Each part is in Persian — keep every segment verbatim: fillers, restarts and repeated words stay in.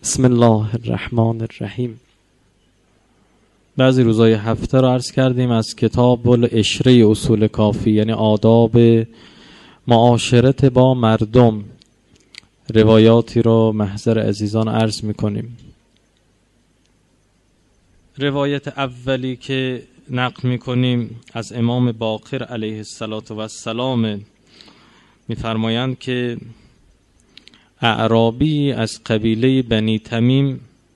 بسم الله الرحمن الرحیم. بعضی روزای هفته رو عرض کردیم از کتاب العشره اصول کافی، یعنی آداب معاشرت با مردم، روایاتی رو محضر عزیزان عرض میکنیم. روایت اولی که نقل میکنیم از امام باقر علیه السلام میفرمایند که اعرابی از قبیله بنی تمیم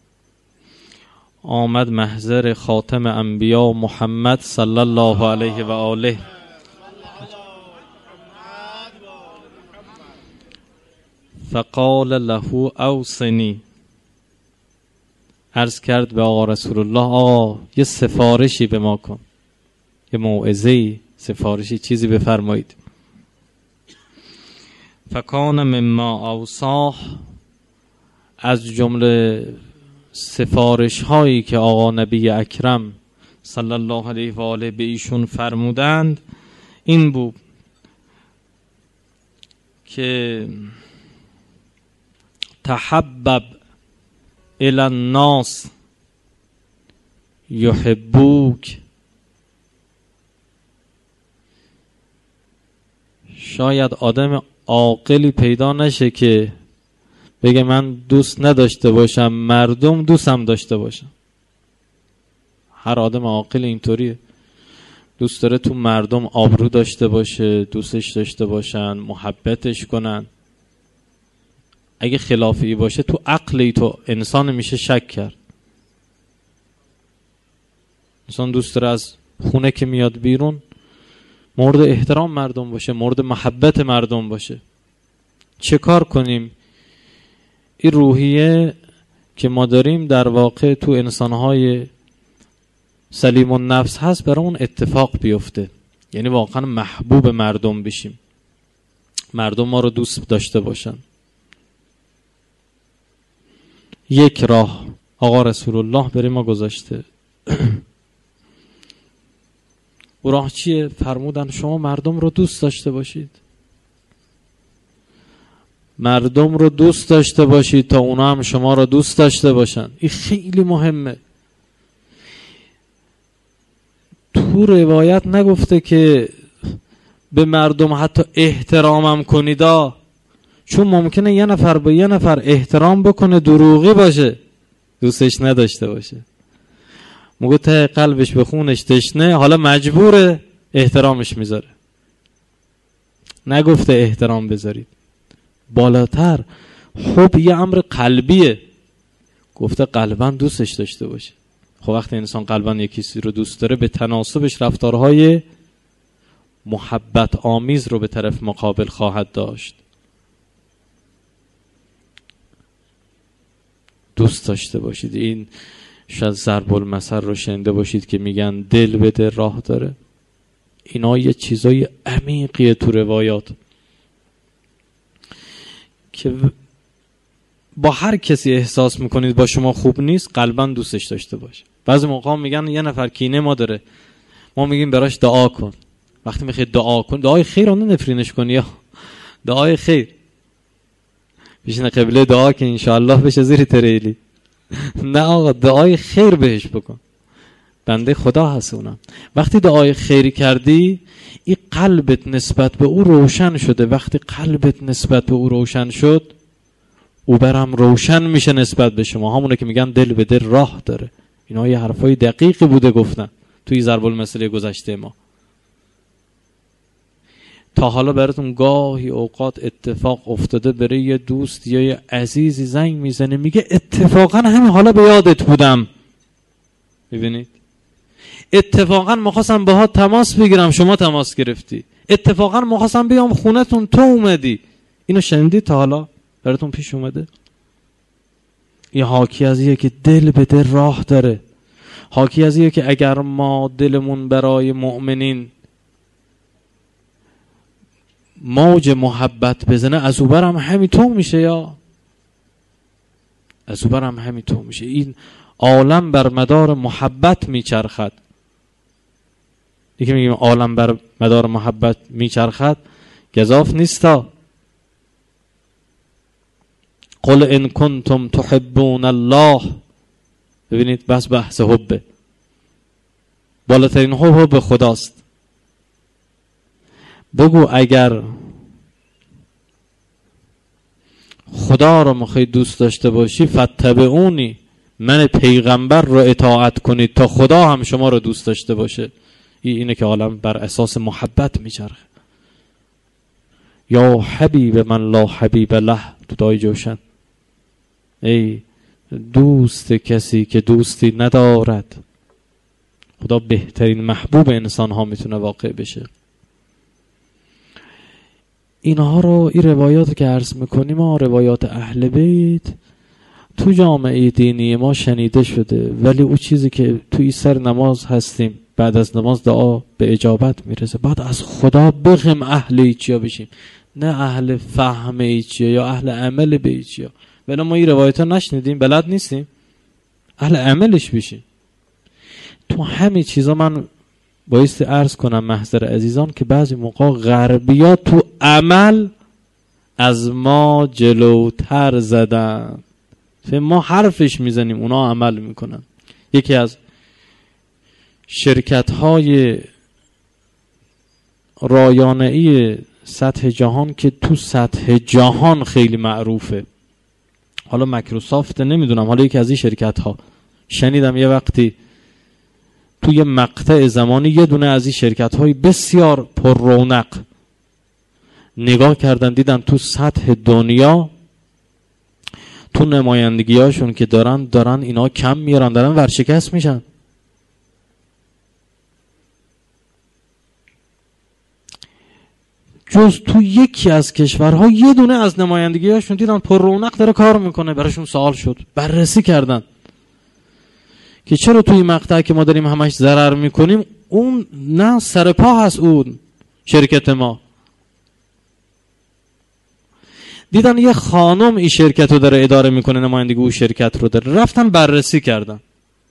آمد محضر خاتم انبیا محمد صلی الله علیه و آله فقال له اوصنی، عرض کرد به آقا رسول الله آقا یه سفارشی به ما کن، یه موعظه‌ای، سفارشی، چیزی بفرمایید. فکان مما اوصاه، از جمله سفارش هایی که آقا نبی اکرم صلی الله علیه و آله به ایشون فرمودند این بود که تحبب الی الناس یحبوک. شاید آدم عاقلی پیدا نشه که بگه من دوست نداشته باشم مردم دوستم داشته باشم. هر آدم عاقل اینطوریه، دوست داره تو مردم آبرو داشته باشه، دوستش داشته باشن، محبتش کنن. اگه خلافی باشه تو عقلی تو انسان میشه شک کرد. انسان دوست داره از خونه که میاد بیرون مورد احترام مردم باشه، مورد محبت مردم باشه. چه کار کنیم این روحیه که ما داریم در واقع تو انسانهای سلیم النفس هست برای اون اتفاق بیفته، یعنی واقعا محبوب مردم بشیم، مردم ما رو دوست داشته باشن. یک راه آقا رسول الله برای ما گذاشته. او راه چیه؟ فرمودن شما مردم رو دوست داشته باشید، مردم رو دوست داشته باشید تا اونا هم شما رو دوست داشته باشن. این خیلی مهمه. تو روایت نگفته که به مردم حتی احترامم کنیدا، چون ممکنه یه نفر به یه نفر احترام بکنه دروغی باشه، دوستش نداشته باشه، موقع ته قلبش به خونش تشنه، حالا مجبوره احترامش میذاره. نگفته احترام بذارید، بالاتر حب یه امر قلبیه، گفته قلباً دوستش داشته باشه. خب وقتی انسان قلباً یکی رو دوست داره به تناسبش رفتارهای محبت آمیز رو به طرف مقابل خواهد داشت. دوست داشته باشید. این شاید ضرب المثل رو شنیده باشید که میگن دل به دل راه داره. اینا یه چیزای عمیقیه تو روایات که با هر کسی احساس میکنید با شما خوب نیست قلباً دوستش داشته باشه. بعضی موقع میگن یه نفر کینه ما داره، ما میگیم براش دعا کن. وقتی میخوای دعا کن، دعای خیر اون نفرینش کن، یا دعای خیر بشین قبله دعا که انشاءالله بشه زیر تریلی. نه آقا، دعای خیر بهش بکن، بنده خدا هست اونم. وقتی دعای خیری کردی این قلبت نسبت به او روشن شده. وقتی قلبت نسبت به او روشن شد او برم روشن میشه نسبت به شما. همونه که میگن دل به دل راه داره. اینا یه حرفای دقیقی بوده گفتن توی ضرب المثل گذشته ما. تا حالا براتون گاهی اوقات اتفاق افتاده برای یه دوست یا یه عزیزی زنگ میزنه میگه اتفاقا همین حالا به یادت بودم؟ ببینید، اتفاقا مخواستم باهات تماس بگیرم شما تماس گرفتی، اتفاقا مخواستم بیام خونتون تو اومدی. اینو شنیدی تا حالا براتون پیش اومده؟ این حاکی از اینه که دل به دل راه داره. حاکی از اینه که اگر ما دلمون برای مؤمنین موج محبت بزنه از اوبر هم همینطور میشه، یا از اوبر هم همینطور میشه. این عالم بر مدار محبت میچرخد. دیگه میگیم عالم بر مدار محبت میچرخد، گزاف نیستا. قل ان کنتم تحبون الله. ببینید بس بحث حبه، بالاترین حب حب خداست. بگو اگر خدا رو میخوای دوست داشته باشی فاتبعونی، من پیغمبر رو اطاعت کنید تا خدا هم شما رو دوست داشته باشه. اینه که عالم بر اساس محبت میچرخه. یا حبیب من لا حبیب له، تو دای جوشن، ای دوست کسی که دوستی ندارد. خدا بهترین محبوب انسان ها میتونه واقع بشه. اینها رو، این روایات که عرض میکنیم، ما روایات اهل بیت تو جامعه دینی ما شنیده شده، ولی او چیزی که توی سر نماز هستیم بعد از نماز دعا به اجابت میرسه. بعد از خدا بخیم اهل ایچیا بشیم، نه اهل فهم ایچیا یا اهل عمل به ایچیا. ولی ما این روایت ها نشنیدیم، بلد نیستیم، اهل عملش بشیم. تو همه چیزا من بایستی عرض کنم محضر عزیزان که بعضی موقع غربیا تو عمل از ما جلوتر زدن. ما حرفش میزنیم، اونا عمل میکنن. یکی از شرکت های رایانه‌ای سطح جهان که تو سطح جهان خیلی معروفه، حالا مایکروسافت نمیدونم، حالا یکی از این شرکت ها شنیدم یه وقتی توی مقطع زمانی یه دونه از این شرکت های بسیار پر رونق نگاه کردن، دیدن تو سطح دنیا تو نمایندگی هاشون که دارن دارن اینا کم میارن، دارن ورشکست میشن. جز تو یکی از کشورها یه دونه از نمایندگی هاشون دیدن پر رونق داره کار میکنه. براشون سوال شد، بررسی کردن که چرا توی مقطع که ما داریم همش ضرر میکنیم اون نه سر پا هست اون شرکت ما. دیدن یه خانم این شرکت رو داره اداره میکنه، نمایندگی اون شرکت رو داره، رفتن بررسی کردن،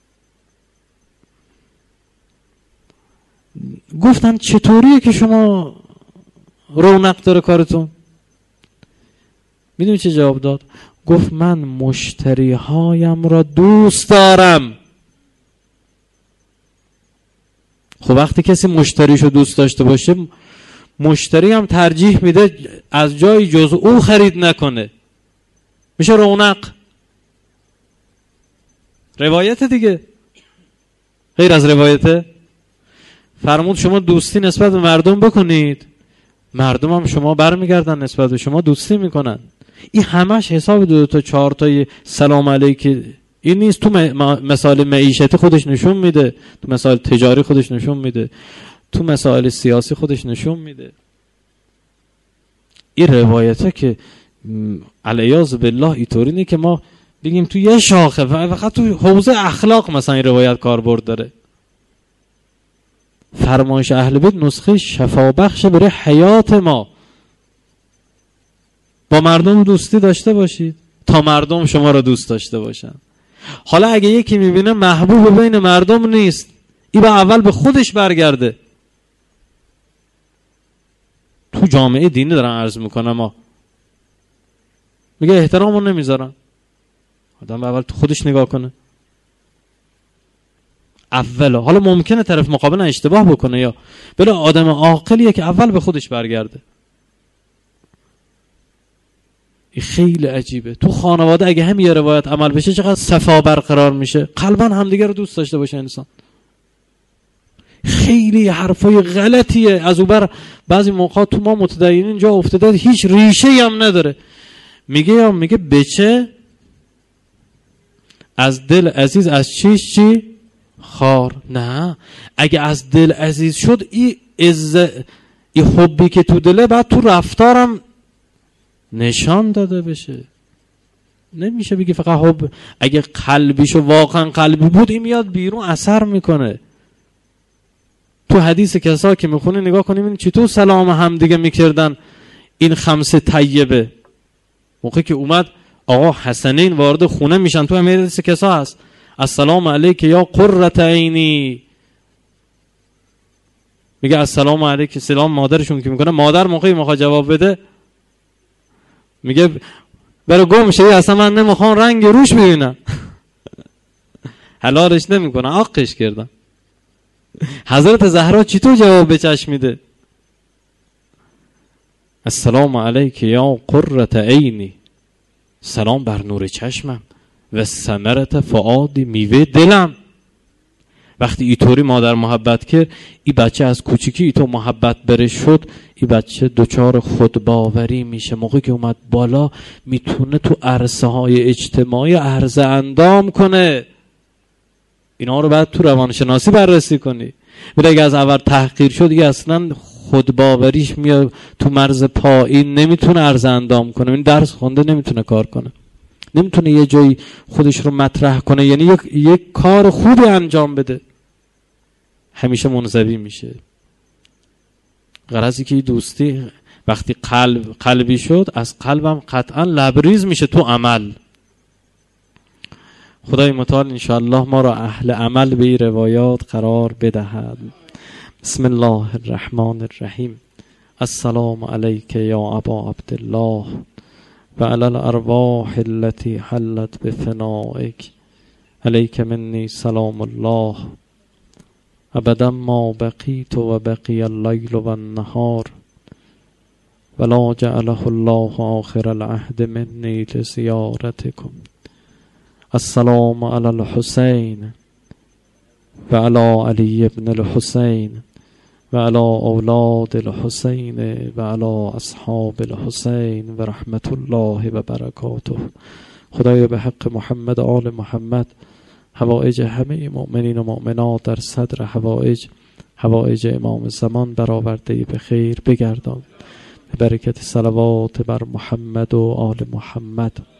گفتن چطوریه که شما رونق داره کارتون؟ میدونی چه جواب داد؟ گفت من مشتری هایم را دوست دارم. خب وقتی کسی مشتریشو دوست داشته باشه، مشتری هم ترجیح میده از جای جز او خرید نکنه، میشه رونق. روایت دیگه، غیر از روایته. فرمود شما دوستی نسبت به مردم بکنید، مردم هم شما برمیگردن نسبت به شما دوستی میکنن. این همش حساب دو تا چهار تای سلام علیک این نیست. تو مسائل معیشتی خودش نشون میده، تو مسائل تجاری خودش نشون میده، تو مسائل سیاسی خودش نشون میده. این روایته که علیاذ بالله اینطوری نیست که ما بگیم تو یه شاخه، فقط تو حوزه اخلاق مثلا این روایت کاربرد داره. فرمایش اهل بیت نسخه شفابخش برای حیات ما. با مردم دوستی داشته باشید تا مردم شما رو دوست داشته باشن. حالا اگه یکی میبینه محبوب بین مردم نیست، این با اول به خودش برگرده. تو جامعه دینی دارن عرض میکنم، ما میگه احترامو نمیذارن. آدم اول تو خودش نگاه کنه اول. حالا ممکنه طرف مقابل اشتباه بکنه، یا بله آدم عاقلیه که اول به خودش برگرده. این خیلی عجیبه. تو خانواده اگه هم یه روایت عمل بشه چقدر صفا برقرار میشه، قلبا همدیگه رو دوست داشته باشه انسان. خیلی حرفای غلطیه از اوبر بعضی موقع تو ما متدینین جا افتاده، هیچ ریشه هم نداره. میگه یا میگه بچه از دل عزیز از چیش چی خار. نه، اگه از دل عزیز شد این از این حبی که تو دله بعد تو رفتارم نشان داده بشه. نمیشه بگی فقط حب. اگه قلبیشو واقعا قلبی بود این میاد بیرون اثر میکنه. تو حدیث کسا که میخونه نگاه کنیم این چطور سلام هم دیگه میکردن. این خمسه طیبه موقعی که اومد آقا حسنین وارد خونه میشن، تو همه حدیث کسا هست السلام علیک یا قرة عینی، میگه السلام علیک، سلام مادرشون که میکنه، مادر موقعی میخواد جواب بده میگه برای گم شه، اصلا من نمیخوام رنگ روش ببینم. حلالش نمیکنه، عاقش کردن. حضرت زهرا چطور جواب به چشم میده؟ السلام علیک یا قرة عینی، سلام بر نور چشمم، و ثمرة فؤادی، میوه دلم. وقتی اینطوری مادر محبت کرد، این بچه از کوچیکی اینطور محبت بره شد، این بچه دوچار خودباوری میشه. موقعی که اومد بالا میتونه تو عرصه های اجتماعی عرض اندام کنه. اینا رو بعد تو روانشناسی بررسی کنی. ولی اگه از اول تحقیر شد، این اصلا خودباوریش میاد تو مرز پایین، نمیتونه عرض اندام کنه. این درس خونده نمیتونه کار کنه، نمیتونه یه جایی خودش رو مطرح کنه، یعنی یک, یک کار خوبی انجام بده، همیشه منزوی میشه. غرضی که دوستی وقتی قلب قلبی شد، از قلبم قطعا لبریز میشه تو عمل. خدای متعال انشاءالله ما را اهل عمل به این روایات قرار بدهد. بسم الله الرحمن الرحیم. السلام علیک یا ابا عبدالله و علی الارواح التي حلت بفنائک، علیک منی سلام الله ابدا ما بقیت و بقی اللیل و النهار ولا جعله الله آخر العهد منی لزیارتکم. السلام علی الحسین و علی علی ابن الحسین و علی اولاد الحسین و علی اصحاب الحسین و رحمت الله و برکاته. خدایا به حق محمد آل محمد حوائج همه مؤمنین و مؤمنات در صدر حوائج حوائج امام زمان برآورده به خیر بگردان. به برکت صلوات بر محمد و آل محمد.